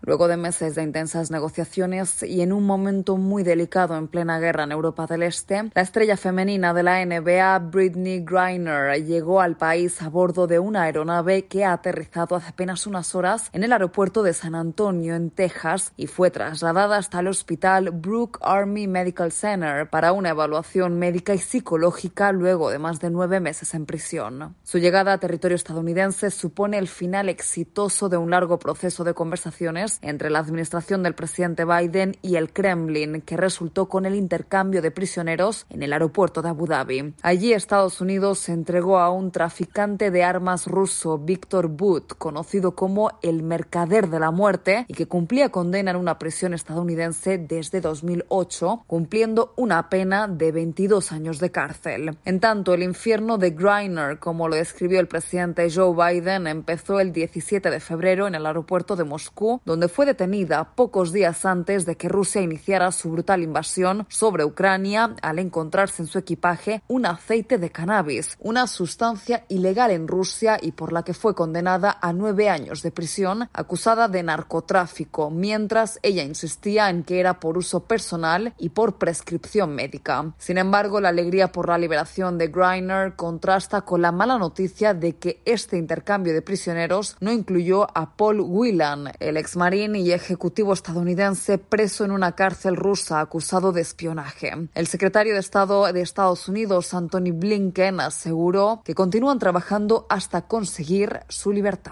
Luego de meses de intensas negociaciones y en un momento muy delicado en plena guerra en Europa del Este, la estrella femenina de la NBA, Brittney Griner, llegó al país a bordo de una aeronave que ha aterrizado hace apenas unas horas en el aeropuerto de San Antonio, en Texas, y fue trasladada hasta el hospital Brooke Army Medical Center para una evaluación médica y psicológica luego de más de 9 meses en prisión. Su llegada a territorio estadounidense supone el final exitoso de un largo proceso de conversaciones entre la administración del presidente Biden y el Kremlin, que resultó con el intercambio de prisioneros en el aeropuerto de Abu Dhabi. Allí Estados Unidos se entregó a un traficante de armas ruso, Viktor Bout, conocido como el mercader de la muerte, y que cumplía condena en una prisión estadounidense desde 2008, cumpliendo una pena de 22 años de cárcel. En tanto, el infierno de Griner, como lo describió el presidente Joe Biden, empezó el 17 de febrero en el aeropuerto de Moscú, donde fue detenida pocos días antes de que Rusia iniciara su brutal invasión sobre Ucrania al encontrarse en su equipaje un aceite de cannabis, una sustancia ilegal en Rusia y por la que fue condenada a 9 años de prisión, acusada de narcotráfico, mientras ella insistía en que era por uso personal y por prescripción médica. Sin embargo, la alegría por la liberación de Griner contrasta con la mala noticia de que este intercambio de prisioneros no incluyó a Paul Whelan, el exmarín y ejecutivo estadounidense preso en una cárcel rusa acusado de espionaje. El secretario de Estado de Estados Unidos, Antony Blinken, aseguró que continúan trabajando hasta conseguir su libertad.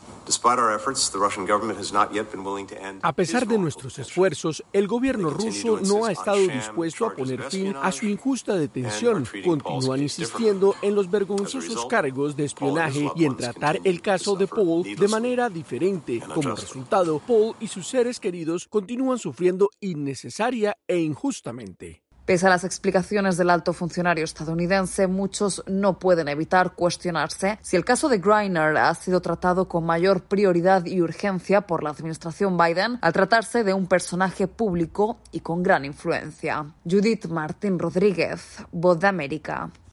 A pesar de nuestros esfuerzos, el gobierno ruso no ha estado dispuesto a poner fin a su injusta detención. Continúan insistiendo en los vergonzosos cargos de espionaje y en tratar el caso de Paul de manera diferente. Como resultado, Paul y sus seres queridos continúan sufriendo innecesaria e injustamente. Pese a las explicaciones del alto funcionario estadounidense, muchos no pueden evitar cuestionarse si el caso de Griner ha sido tratado con mayor prioridad y urgencia por la administración Biden al tratarse de un personaje público y con gran influencia. Judith Martín Rodríguez, Voz de América.